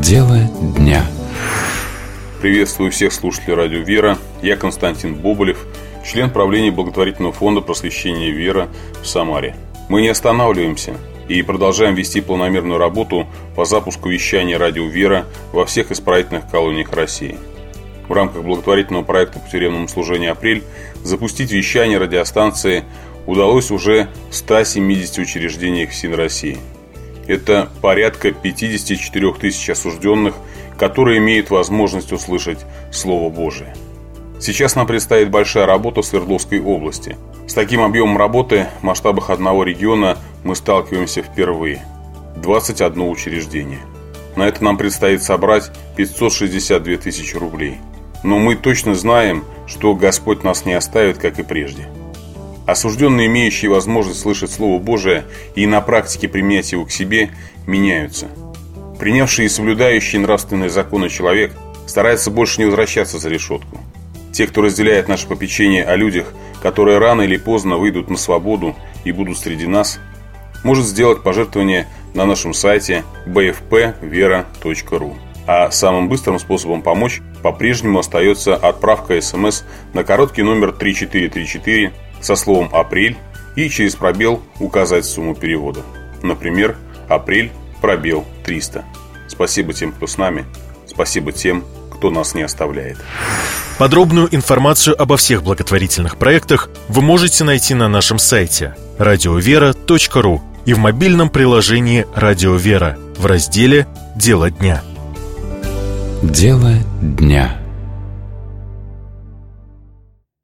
Дело дня. Приветствую всех слушателей радио «Вера». Я Константин Боболев, член правления благотворительного фонда просвещения «Вера» в Самаре. Мы не останавливаемся и продолжаем вести планомерную работу по запуску вещания радио «Вера» во всех исправительных колониях России. В рамках благотворительного проекта по тюремному служению «Апрель» запустить вещание радиостанции удалось уже в 170 учреждениях всей России. Это порядка 54 тысяч осужденных, которые имеют возможность услышать Слово Божие. Сейчас нам предстоит большая работа в Свердловской области. С таким объемом работы в масштабах одного региона мы сталкиваемся впервые. 21 учреждение. На это нам предстоит собрать 562 тысячи рублей. Но мы точно знаем, что Господь нас не оставит, как и прежде. Осужденные, имеющие возможность слышать Слово Божие и на практике применять его к себе, меняются. Принявший и соблюдающий нравственные законы человек старается больше не возвращаться за решетку. Те, кто разделяет наше попечение о людях, которые рано или поздно выйдут на свободу и будут среди нас, может сделать пожертвование на нашем сайте bfpvera.ru. А самым быстрым способом помочь по-прежнему остается отправка СМС на короткий номер 3434 со словом «Апрель» и через пробел указать сумму перевода. Например, «Апрель, пробел 300». Спасибо тем, кто с нами. Спасибо тем, кто нас не оставляет. Подробную информацию обо всех благотворительных проектах вы можете найти на нашем сайте radiovera.ru и в мобильном приложении «Радио Вера» в разделе «Дело дня». Дело дня.